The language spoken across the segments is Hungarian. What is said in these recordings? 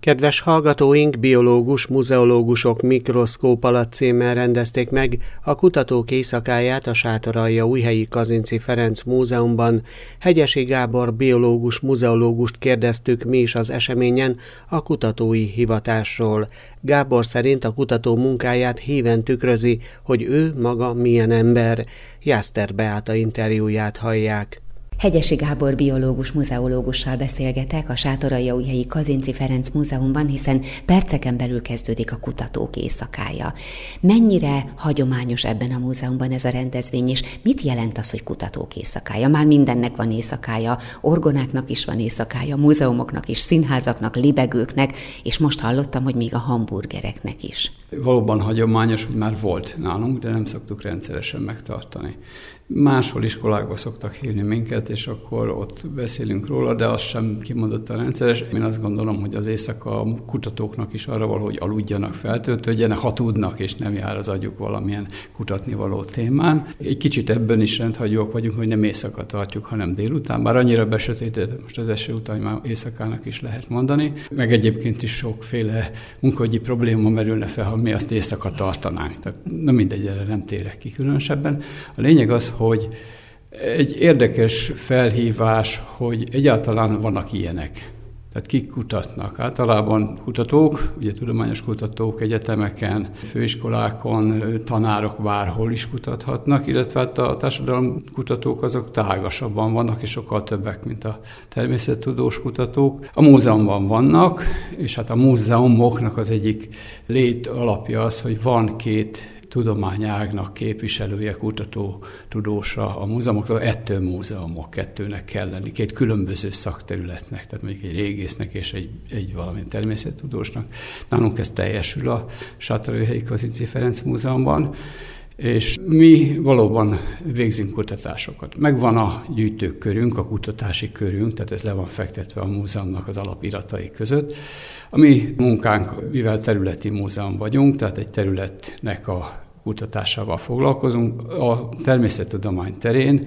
Kedves hallgatóink, biológus, muzeológusok mikroszkóp alatt címmel rendezték meg a Kutatók Éjszakáját a Sátoraljaújhelyi Kazinczy Ferenc Múzeumban. Hegyesi Gábor biológus, muzeológust kérdeztük mi is az eseményen a kutatói hivatásról. Gábor szerint a kutató munkáját híven tükrözi, hogy ő maga milyen ember. Jászter Beáta interjúját hallják. Hegyesi Gábor biológus, muzeológussal beszélgetek a Sátoraljaújhelyi Kazinczy Ferenc Múzeumban, hiszen perceken belül kezdődik a Kutatók Éjszakája. Mennyire hagyományos ebben a múzeumban ez a rendezvény, és mit jelent az, hogy Kutatók Éjszakája? Már mindennek van éjszakája, orgonáknak is van éjszakája, múzeumoknak is, színházaknak, libegőknek, és most hallottam, hogy még a hamburgereknek is. Valóban hagyományos, hogy már volt nálunk, de nem szoktuk rendszeresen megtartani. Máshol iskolákba szoktak hívni minket, és akkor ott beszélünk róla, de az sem kimondottan rendszeres. Én azt gondolom, hogy az éjszaka a kutatóknak is arra való, hogy aludjanak, feltöltődjenek, ha tudnak, és nem jár az agyuk valamilyen kutatnivaló témán. Egy kicsit ebben is rendhagyóak vagyunk, hogy nem éjszaka tartjuk, hanem délután. Bár annyira besötétedett, most az eső után már éjszakának is lehet mondani. Meg egyébként is sokféle munkahogyi probléma merülne fel, ha mi azt éjszaka tartanánk. Tehát nem mindegy, erre nem térek ki különösebben. A lényeg az, hogy egy érdekes felhívás, hogy egyáltalán vannak ilyenek. Tehát kik kutatnak? Általában kutatók, ugye tudományos kutatók egyetemeken, főiskolákon, tanárok bárhol is kutathatnak, illetve hát a társadalomkutatók azok tágasabban vannak, és sokkal többek, mint a természettudós kutatók. A múzeumban vannak, és hát a múzeumoknak az egyik lét alapja az, hogy van két tudományágnak képviselője, kutató, tudósa a múzeumoktól, ettől múzeumok, kettőnek kell lenni, két különböző szakterületnek, tehát mondjuk egy régésznek és egy valamilyen természettudósnak. Nálunk ez teljesül a Sátoraljaújhelyi Kazinczy Ferenc Múzeumban, és mi valóban végzünk kutatásokat. Megvan a gyűjtőkörünk, a kutatási körünk, tehát ez le van fektetve a múzeumnak az alapiratai között. A mi munkánk, mivel területi múzeum vagyunk, tehát egy területnek a kutatásával foglalkozunk. A természettudomány terén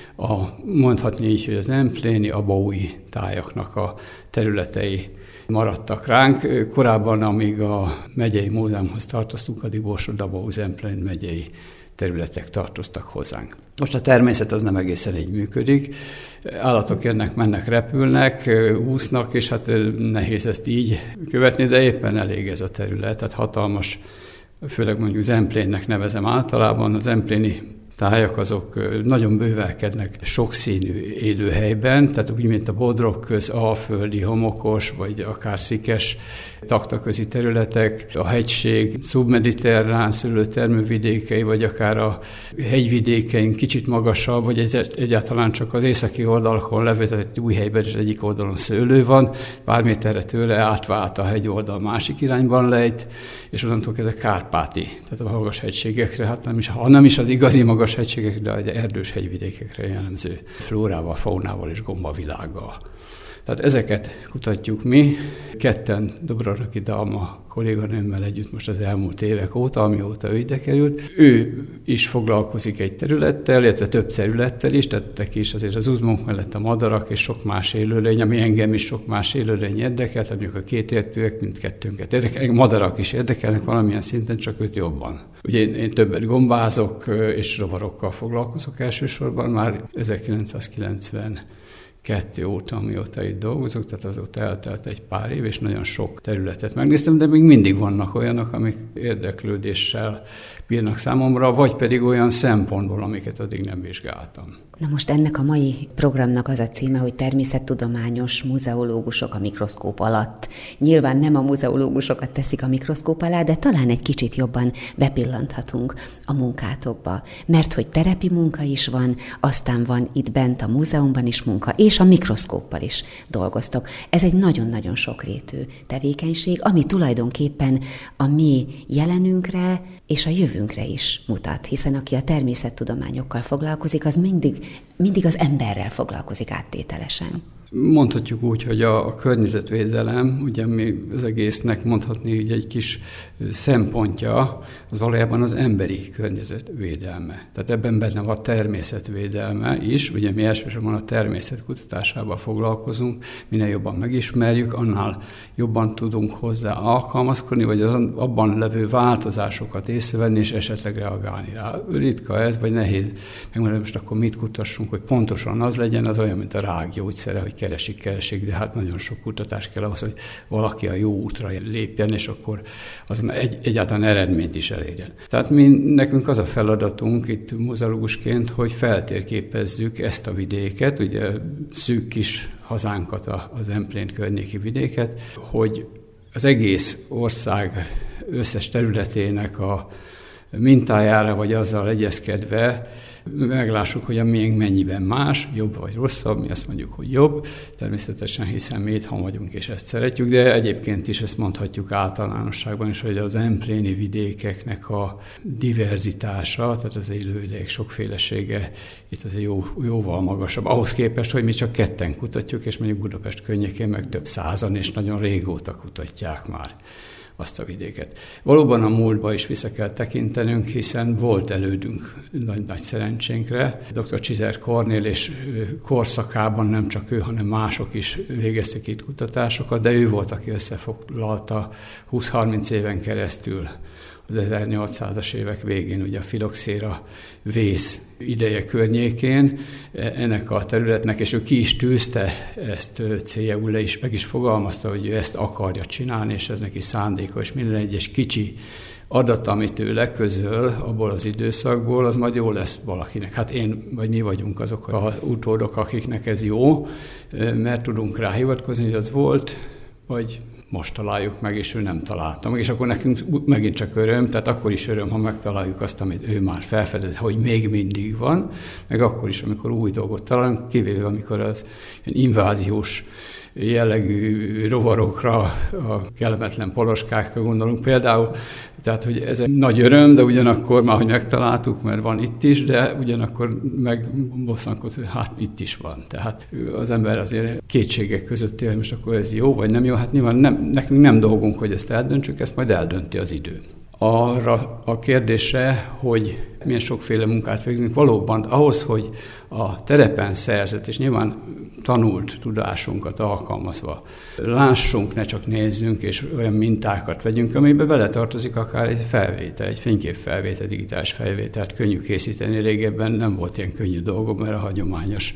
mondhatni így, hogy az empléni, abaúji tájaknak a területei maradtak ránk. Korábban, amíg a megyei múzeumhoz tartoztunk, addig Borsod-Abaúj-Zemplén megyei területek tartoztak hozzánk. Most a természet az nem egészen így működik. Állatok jönnek, mennek, repülnek, úsznak, és hát nehéz ezt így követni, de éppen elég ez a terület. Tehát hatalmas, főleg mondjuk Zemplénnek nevezem általában, az empléni tájak azok nagyon bővelkednek sokszínű élőhelyben, tehát úgy, mint a Bodrogköz, alföldi, homokos, vagy akár szikes taktaközi területek, a hegység, szubmediterrán szőlőtermővidékei, vagy akár a hegyvidékeink kicsit magasabb, vagy egyáltalán csak az északi oldalon levezetett új helyben is egyik oldalon szőlő van, pár méterre tőle átvált a hegyoldal másik irányban lejt, és onnantól kezdve Kárpáti, tehát a magas hegységekre, hát nem is az igazi magas hegységekre, de az erdős hegyvidékekre jellemző flórával, faunával és gombavilággal. Tehát ezeket kutatjuk mi, ketten, Dobronaki Dalma kolléganőmmel együtt most az elmúlt évek óta, amióta ő ide került. Ő is foglalkozik egy területtel, illetve több területtel is, tettek is azért az uzmunk mellett a madarak és sok más élőlény, ami engem is sok más élőlény érdekel, tehát mondjuk a kétértőek mindkettőnket érdekel, madarak is érdekelnek valamilyen szinten, csak őt jobban. Ugye én többet gombázok és rovarokkal foglalkozok elsősorban, már 1992 óta, amióta itt dolgozok, tehát azóta eltelt egy pár év, és nagyon sok területet megnéztem, de még mindig vannak olyanok, amik érdeklődéssel bírnak számomra, vagy pedig olyan szempontból, amiket addig nem vizsgáltam. Na most ennek a mai programnak az a címe, hogy természettudományos muzeológusok a mikroszkóp alatt. Nyilván nem a muzeológusokat teszik a mikroszkóp alá, de talán egy kicsit jobban bepillanthatunk a munkátokba. Mert hogy terepi munka is van, aztán van itt bent a múzeumban is munka, és a mikroszkóppal is dolgoztok. Ez egy nagyon-nagyon sokrétű tevékenység, ami tulajdonképpen a mi jelenünkre és a jövőnkre is mutat, hiszen aki a természettudományokkal foglalkozik, az mindig az emberrel foglalkozik áttételesen. Mondhatjuk úgy, hogy a környezetvédelem, ugye mi az egésznek mondhatni ugye egy kis szempontja, az valójában az emberi környezetvédelme. Tehát ebben benne van a természetvédelme is, ugye mi elsősorban a természet kutatásával foglalkozunk, minél jobban megismerjük, annál jobban tudunk hozzá alkalmazkodni, vagy az abban levő változásokat észrevenni, és esetleg reagálni rá. Ritka ez, vagy nehéz megmondani, most akkor mit kutassunk, hogy pontosan az legyen, az olyan, mint a rákgyógyszere, hogy keresik, de hát nagyon sok kutatás kell ahhoz, hogy valaki a jó útra lépjen, és akkor azon egyáltalán eredményt is elérjen. Tehát nekünk az a feladatunk itt muzeológusként, hogy feltérképezzük ezt a vidéket, ugye szűk kis hazánkat, az Emplén környéki vidéket, hogy az egész ország összes területének a mintájára, vagy azzal egyezkedve meglássuk, hogy a miénk mennyiben más, jobb vagy rosszabb, mi azt mondjuk, hogy jobb, természetesen hiszen mi itthon vagyunk és ezt szeretjük, de egyébként is ezt mondhatjuk általánosságban is, hogy az empléni vidékeknek a diverzitása, tehát az élővilág sokfélesége itt azért jóval magasabb, ahhoz képest, hogy mi csak ketten kutatjuk, és mondjuk Budapest környékén meg több százan, és nagyon régóta kutatják már azt a vidéket. Valóban a múltba is vissza kell tekintenünk, hiszen volt elődünk nagy szerencsénkre. Dr. Csizer Kornél és korszakában nem csak ő, hanem mások is végeztek itt kutatásokat, de ő volt, aki összefoglalta 20-30 éven keresztül az 1800-as évek végén, ugye a filoxéra vész ideje környékén ennek a területnek, és ő ki is tűzte ezt céljául, meg is fogalmazta, hogy ő ezt akarja csinálni, és ez neki szándéka, és minden egyes kicsi adat, amit ő leközöl abból az időszakból, az majd jó lesz valakinek. Hát én, vagy mi vagyunk azok az utódok, akiknek ez jó, mert tudunk rá hivatkozni, hogy az volt, vagy most találjuk meg, és ő nem találta meg, és akkor nekünk megint csak öröm, tehát akkor is öröm, ha megtaláljuk azt, amit ő már felfedez, hogy még mindig van, meg akkor is, amikor új dolgot találunk, kivéve amikor az inváziós jellegű rovarokra, a kellemetlen poloskákra gondolunk például, tehát, hogy ez egy nagy öröm, de ugyanakkor már, hogy megtaláltuk, mert van itt is, de ugyanakkor megbosszankodott, hogy hát itt is van. Tehát az ember azért kétségek között él, most akkor ez jó, vagy nem jó, hát nyilván nekünk nem dolgunk, hogy ezt eldöntsük, ezt majd eldönti az idő. Arra a kérdésre, hogy milyen sokféle munkát végzünk, valóban ahhoz, hogy a terepen szerzett, és nyilván tanult tudásunkat alkalmazva lássunk, ne csak nézzünk, és olyan mintákat vegyünk, amiben beletartozik akár egy felvétel, egy fényképfelvétel, digitális felvételt könnyű készíteni. Régebben nem volt ilyen könnyű dolgok, mert a hagyományos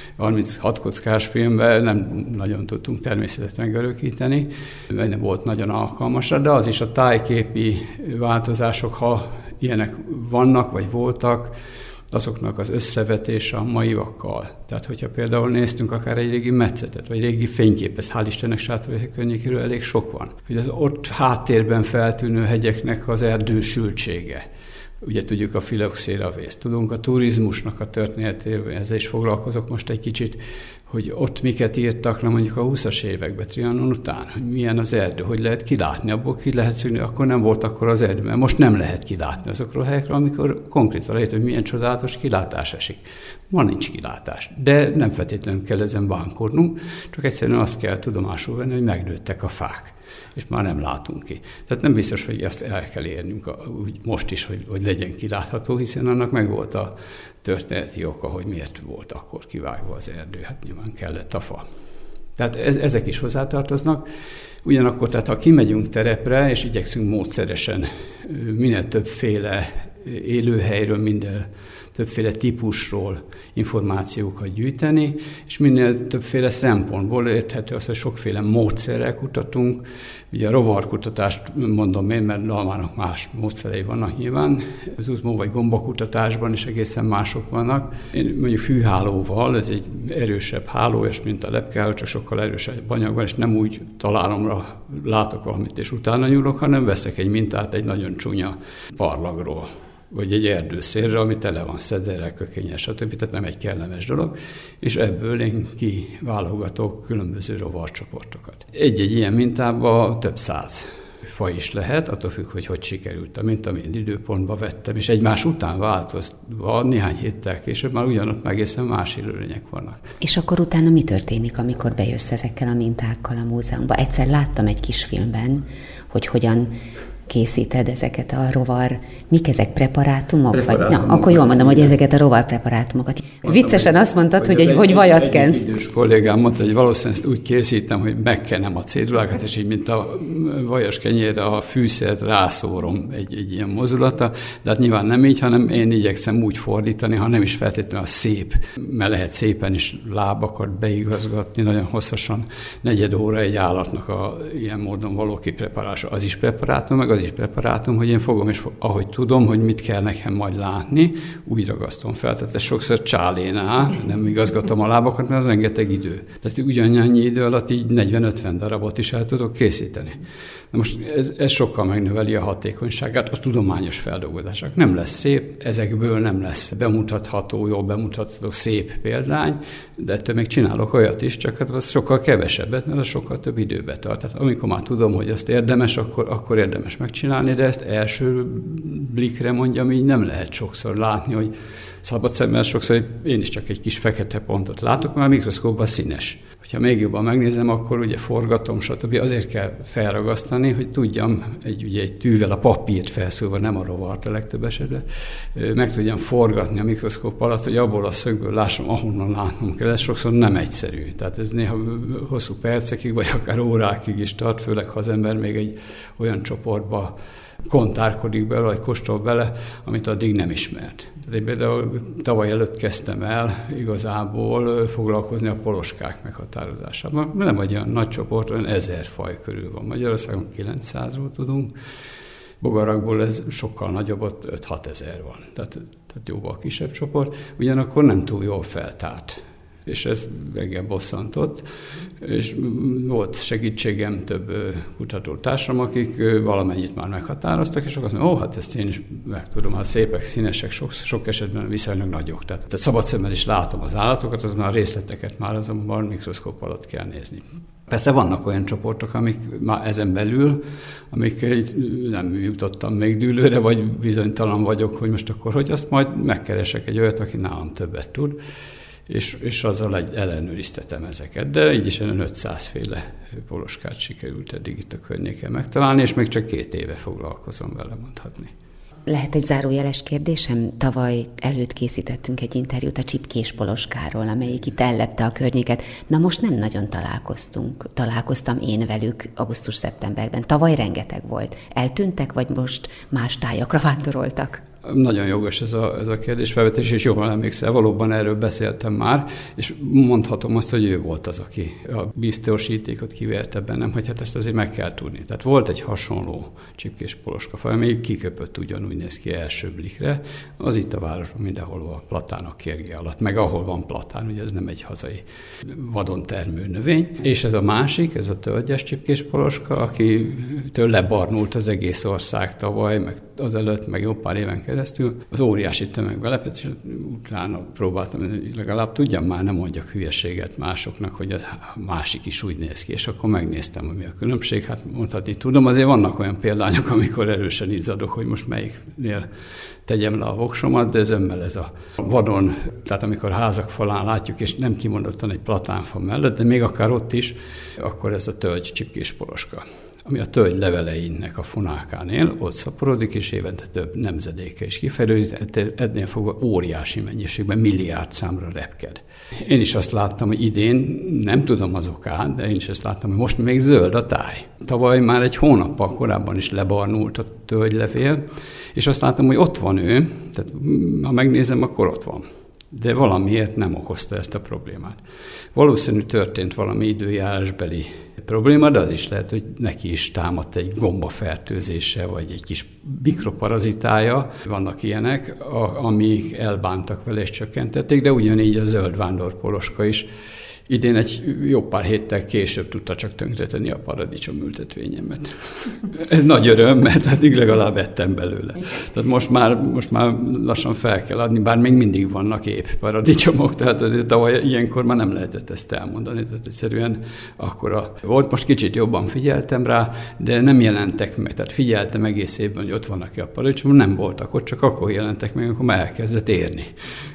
36 kockás filmben nem nagyon tudtunk természetet megörökíteni, mert nem volt nagyon alkalmas, de az is a tájképi változások, ha ilyenek vannak, vagy voltak, azoknak az összevetése a maiakkal. Tehát, hogyha például néztünk akár egy régi metszetet, vagy régi fényképet, hál' Istennek Sátorhely környékéről elég sok van. Hogy az ott háttérben feltűnő hegyeknek az erdősültsége. Ugye tudjuk a filoxéra vészt. Tudunk a turizmusnak a történetéről, ezzel is foglalkozok most egy kicsit, hogy ott miket írtak le mondjuk a 20-as években, Trianon után, hogy milyen az erdő, hogy lehet kilátni, abból ki lehet szűrni, akkor nem volt akkor az erdő, mert most nem lehet kilátni azokról a helyekről, amikor konkrétan lehet, hogy milyen csodálatos kilátás esik. Ma nincs kilátás, de nem feltétlenül kell ezen bánkodnunk, csak egyszerűen azt kell tudomásul venni, hogy megnőttek a fák, és már nem látunk ki. Tehát nem biztos, hogy ezt el kell érnünk úgy most is, hogy legyen kilátható, hiszen annak megvolt a történeti oka, hogy miért volt akkor kivágva az erdő. Hát nyilván kellett a fa. Tehát ezek is hozzátartoznak. Ugyanakkor, tehát ha kimegyünk terepre, és igyekszünk módszeresen minél többféle élőhelyről, minden többféle típusról információkat gyűjteni, és minél többféle szempontból érthető az, hogy sokféle módszerrel kutatunk. Ugye a rovarkutatást mondom én, mert Dalmának más módszerei vannak nyilván. Az uzmó vagy gombakutatásban is egészen mások vannak. Én mondjuk fűhálóval, ez egy erősebb háló, és mint a lepkeháló, csak sokkal erősebb anyagban, és nem úgy találomra látok valamit, és utána nyúlok, hanem veszek egy mintát egy nagyon csúnya parlagról, vagy egy erdőszérre, ami tele van szederrel, kökénnyel, stb. Tehát nem egy kellemes dolog, és ebből én kiválogatok különböző rovarcsoportokat. Egy-egy ilyen mintában több száz faj is lehet, attól függ, hogy sikerült, mint amilyen időpontba vettem, és egymás után változva néhány héttel később már ugyanott meg egészen más élőlények vannak. És akkor utána mi történik, amikor bejössz ezekkel a mintákkal a múzeumba? Egyszer láttam egy kis filmben, hogy hogyan készíted ezeket a rovar, mik ezek, preparátumok? Akkor jól mondom, hogy ezeket a rovar preparátumokat. Viccesen azt mondtad, hogy vajat kensz. Egy idős kollégám mondta, hogy valószínűleg ezt úgy készítem, hogy megkenem a cédulákat, és így, mint a vajas kenyérre a fűszert rászórom egy ilyen mozdulata, de hát nyilván nem így, hanem én igyekszem úgy fordítani, ha nem is feltétlenül a szép, mert lehet szépen is lábakat beigazgatni, nagyon hosszasan, 4 óra egy állatnak ilyen módon való kipreparálása. Az is preparátum, meg az is preparátum, hogy én fogom, és ahogy tudom, hogy mit kell nekem majd látni, úgy ragasztom fel. Tehát ez sokszor csálén áll, nem igazgatom a lábakat, mert az rengeteg idő. Tehát ugyanannyi idő alatt így 40-50 darabot is el tudok készíteni. Na most ez sokkal megnöveli a hatékonyságát a tudományos feldolgozásnak. Nem lesz szép, ezekből nem lesz bemutatható, jól bemutatható szép példány, de ettől még csinálok olyat is, csak hát az sokkal kevesebbet, mert az sokkal több időbe tart. Tehát amikor már tudom, hogy azt érdemes, akkor érdemes megcsinálni, de ezt első blikre mondjam, így nem lehet sokszor látni, hogy szabad szemmel sokszor én is csak egy kis fekete pontot látok, mert a mikroszkópban színes. Ha még jobban megnézem, akkor ugye forgatom, stb. Azért kell felragasztani, hogy tudjam egy tűvel a papírt felszúrva, nem a rovart a legtöbb esetben, meg tudjam forgatni a mikroszkóp alatt, hogy abból a szögből lássam, ahonnan látnom kell. Ez sokszor nem egyszerű. Tehát ez néha hosszú percekig, vagy akár órákig is tart, főleg ha az ember még egy olyan csoportba kontárkodik bele, vagy kóstol bele, amit addig nem ismert. Tehát én például tavaly előtt kezdtem el igazából foglalkozni a poloskák meghatározásával. Nem vagy olyan nagy csoport, olyan 1000 faj körül van. Magyarországon 900-ról tudunk, bogarakból ez sokkal nagyobb, ott 5-6 ezer van. Tehát jóval kisebb csoport, ugyanakkor nem túl jól feltárt. És ez engem bosszantott, és volt segítségem több kutatótársam, akik valamennyit már meghatároztak, és akkor azt mondom, hát ezt én is meg tudom, ha szépek, színesek, sok esetben viszonylag nagyok. Tehát szabad szemmel is látom az állatokat, az már a részleteket már azonban mikroszkóp alatt kell nézni. Persze vannak olyan csoportok, amik már ezen belül, amik nem jutottam még dűlőre, vagy bizonytalan vagyok, hogy most akkor, hogy azt majd megkeresek egy olyat, aki nálam többet tud, és azzal ellenőriztetem ezeket. De így is 500 féle poloskát sikerült eddig itt a környéken megtalálni, és még csak 2 éve foglalkozom vele, mondhatni. Lehet egy zárójeles kérdésem? Tavaly előtt készítettünk egy interjút a csipkés poloskáról, amelyik itt ellepte a környéket. Na most nem nagyon találkoztunk. Találkoztam én velük augusztus-szeptemberben. Tavaly rengeteg volt. Eltűntek, vagy most más tájakra vándoroltak? Nagyon jogos ez a kérdésfelvetés, és jól emlékszel, valóban erről beszéltem már, és mondhatom azt, hogy ő volt az, aki a biztosítékot kiverte bennem, hogy hát ezt azért meg kell tudni. Tehát volt egy hasonló csipkés poloskafaj, amely kiköpött ugyanúgy néz ki első blikre, az itt a városban mindenhol a platánok kérge alatt, meg ahol van platán, ugye ez nem egy hazai vadon termő növény. És ez a másik, ez a tölgyes csipkés poloska, akitől lebarnult az egész ország tavaly, meg azelőtt, meg jó pár éven keresztül, az óriási tömegbe lepett, és utána próbáltam, hogy legalább tudjam már, nem mondjak hülyeséget másoknak, hogy a másik is úgy néz ki, és akkor megnéztem, hogy mi a különbség. Hát mondhatni tudom, azért vannak olyan példányok, amikor erősen izzadok, hogy most melyiknél tegyem le a voksomat, de ez a vadon, tehát amikor házak falán látjuk, és nem kimondottan egy platánfa mellett, de még akár ott is, akkor ez a tölgy csipkés poloska, ami a tölgy leveleinek a fonákán él, ott szaporodik, és évente több nemzedéke is kifejlődik, ennél fogva óriási mennyiségben, milliárd számra repked. Én is azt láttam, hogy idén, nem tudom az okát, de én is azt láttam, hogy most még zöld a táj. Tavaly már egy hónappal korábban is lebarnult a tölgylevél, és azt láttam, hogy ott van ő, tehát ha megnézem, akkor ott van. De valamiért nem okozta ezt a problémát. Valószínű történt valami időjárásbeli probléma, de az is lehet, hogy neki is támadt egy gombafertőzése, vagy egy kis mikroparazitája. Vannak ilyenek, amik elbántak vele és csökkentették, de ugyanígy a zöld vándorpoloska is idén egy jó pár héttel később tudta csak tönkretenni a paradicsom ültetvényemet. Ez nagy öröm, mert addig legalább ettem belőle. Tehát most már lassan fel kell adni, bár még mindig vannak épp paradicsomok, tehát azért tavaly ilyenkor már nem lehetett ezt elmondani, tehát egyszerűen akkora volt. Most kicsit jobban figyeltem rá, de nem jelentek meg, tehát figyeltem egész évben, hogy ott vannak a paradicsomok, nem voltak ott, csak akkor jelentek meg, akkor már elkezdett érni.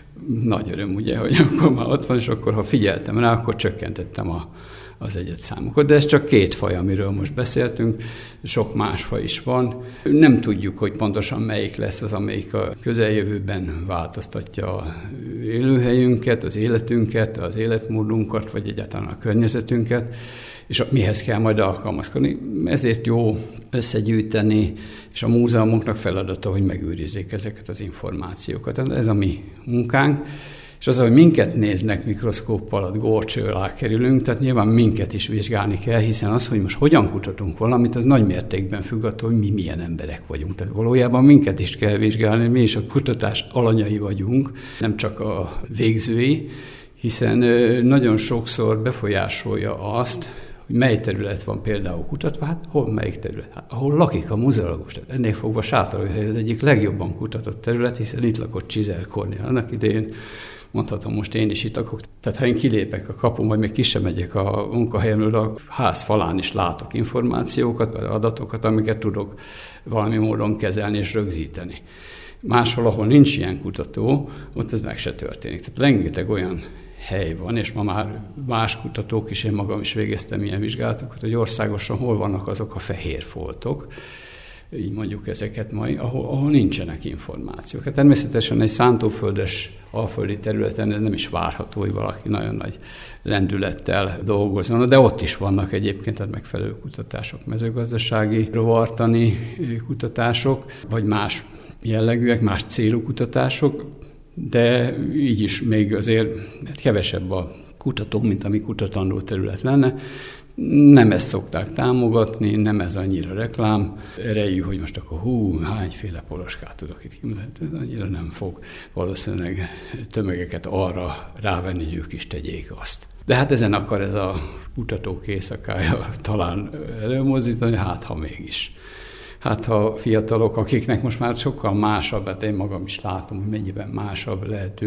Nagy öröm, ugye, hogy akkor már ott van, és akkor, ha figyeltem rá, akkor csökkentettem az egyedszámokat. De ez csak 2 faj, amiről most beszéltünk, sok más faj is van. Nem tudjuk, hogy pontosan melyik lesz az, amelyik a közeljövőben változtatja az élőhelyünket, az életünket, az életmódunkat, vagy egyáltalán a környezetünket, és mihez kell majd alkalmazkodni. Ezért jó összegyűjteni, és a múzeumoknak feladata, hogy megőrizzék ezeket az információkat. Ez a mi munkánk, és az, hogy minket néznek mikroszkóp alatt, górcső alá kerülünk, tehát nyilván minket is vizsgálni kell, hiszen az, hogy most hogyan kutatunk valamit, az nagy mértékben függ attól, hogy mi milyen emberek vagyunk. Tehát valójában minket is kell vizsgálni, mi is a kutatás alanyai vagyunk, nem csak a végzői, hiszen nagyon sokszor befolyásolja azt, hogy mely terület van például kutatva, hát hol melyik terület? Hát, ahol lakik a muzeológus. Tehát ennél fogva Sátoraljaújhely az egyik legjobban kutatott terület, hiszen itt lakott Csizel Kornél. Annak idején mondhatom, most én is itt lakok. Tehát ha én kilépek a kapun, vagy még ki sem megyek a munkahelyemről, a ház falán is látok információkat, vagy adatokat, amiket tudok valami módon kezelni és rögzíteni. Máshol, ahol nincs ilyen kutató, ott ez meg se történik. Tehát rengeteg olyan hely van, és ma már más kutatók is, én magam is végeztem ilyen vizsgálatokat, hogy országosan hol vannak azok a fehér foltok, így mondjuk ezeket majd, ahol nincsenek információk. Hát természetesen egy szántóföldes, alföldi területen ez nem is várható, hogy valaki nagyon nagy lendülettel dolgozzon, de ott is vannak egyébként tehát megfelelő kutatások, mezőgazdasági, rovartani kutatások, vagy más jellegűek, más célú kutatások, de így is még azért kevesebb a kutató, mint ami kutatandó terület lenne. Nem ezt szokták támogatni, nem ez annyira reklám erejű, hogy most akkor hányféle poloskát tudok itt kimutatni. Ez annyira nem fog valószínűleg tömegeket arra rávenni, hogy ők is tegyék azt. De hát ezen akar ez a kutatók éjszakája talán előmozdítani, hát ha mégis. Hát ha fiatalok, akiknek most már sokkal másabb, hát én magam is látom, hogy mennyiben másabb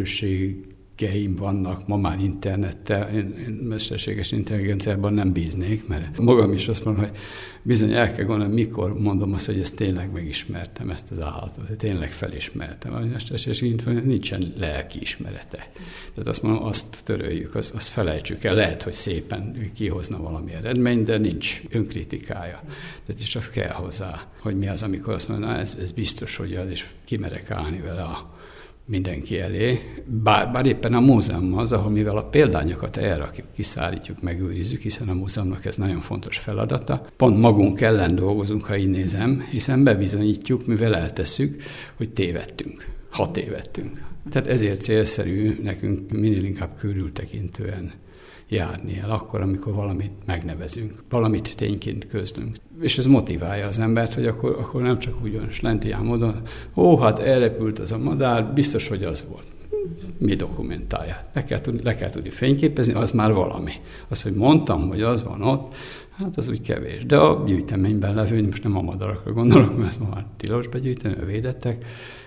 lehetőségeim vannak ma már internettel. Én mesterséges intelligenciában nem bíznék, mert magam is azt mondom, hogy bizony el kell gondolni, mikor mondom azt, hogy ezt tényleg megismertem, ezt az állatot, hogy tényleg felismertem. A mesterséges intelligencia nincsen lelkiismerete. Tehát azt mondom, azt töröljük, azt felejtsük el. Lehet, hogy szépen kihozna valami eredmény, de nincs önkritikája. Tehát is az kell hozzá, hogy mi az, amikor azt mondom, ez biztos, hogy az, és kimerek állni vele mindenki elé. Bár éppen a múzeum az, ahol mivel a példányokat elrakjuk, kiszállítjuk, megőrizzük, hiszen a múzeumnak ez nagyon fontos feladata. Pont magunk ellen dolgozunk, ha így nézem, hiszen bebizonyítjuk, mivel eltesszük, hogy tévedtünk, ha tévedtünk. Tehát ezért célszerű nekünk minél inkább körültekintően járni el, akkor, amikor valamit megnevezünk, valamit tényként közlünk. És ez motiválja az embert, hogy akkor nem csak úgy slentián módon, hát elrepült az a madár, biztos, hogy az volt. Mi dokumentálja? Le kell tudni fényképezni, az már valami. Az, hogy mondtam, hogy az van ott, hát az úgy kevés. De a gyűjteményben levő, most nem a madarakra gondolok, mert ezt ma már tilos begyűjteni, védettek,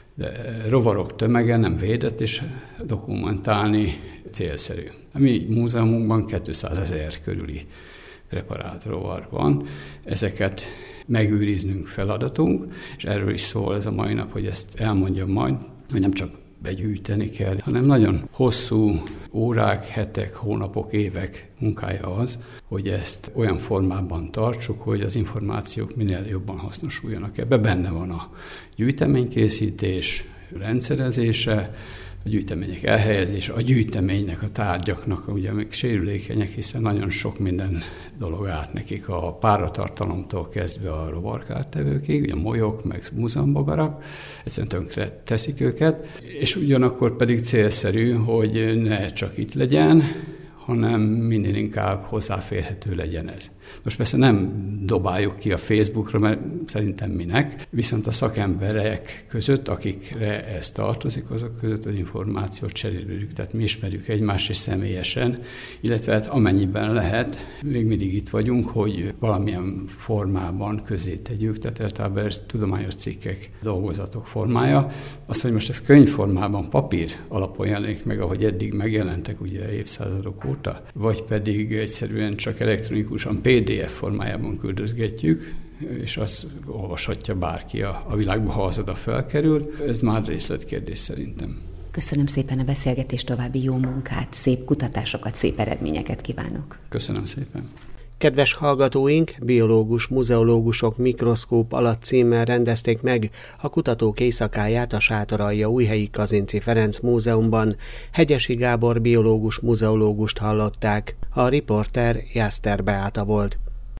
de rovarok tömege nem védett, és dokumentálni célszerű. A mi múzeumunkban 200 000 körüli preparált rovar van. Ezeket megőriznünk feladatunk, és erről is szól ez a mai nap, hogy ezt elmondjam majd, hogy nem csak begyűjteni kell, hanem nagyon hosszú órák, hetek, hónapok, évek munkája az, hogy ezt olyan formában tartsuk, hogy az információk minél jobban hasznosuljanak. Ebben benne van a gyűjteménykészítés, rendszerezése, a gyűjtemények elhelyezése, a gyűjteménynek, a tárgyaknak, ugye még sérülékenyek, hiszen nagyon sok minden dolog árt nekik, a páratartalomtól kezdve a rovarkártevőkig, ugye a molyok, meg múzeumbogarak, egyszerűen tönkre teszik őket, és ugyanakkor pedig célszerű, hogy ne csak itt legyen, hanem minél inkább hozzáférhető legyen ez. Most persze nem dobáljuk ki a Facebookra, mert szerintem minek, viszont a szakemberek között, akikre ez tartozik, azok között az információt cserélődik, tehát mi ismerjük egymást is személyesen, illetve hát amennyiben lehet, még mindig itt vagyunk, hogy valamilyen formában közé tegyük, tehát általában tudományos cikkek, dolgozatok formája. Az, hogy most ez könyvformában, papír alapon jelenik meg, ahogy eddig megjelentek ugye évszázadok óta, vagy pedig egyszerűen csak elektronikusan PDF formájában küldözgetjük, és azt olvashatja bárki a világba, ha az oda felkerül. Ez már részletkérdés szerintem. Köszönöm szépen a beszélgetést, további jó munkát, szép kutatásokat, szép eredményeket kívánok. Köszönöm szépen. Kedves hallgatóink, biológus muzeológusok mikroszkóp alatt címmel rendezték meg a Kutatók Éjszakáját a Sátoraljaújhelyi Kazinczy Ferenc Múzeumban. Hegyesi Gábor biológus muzeológust hallották, a riporter Jászter Beáta volt.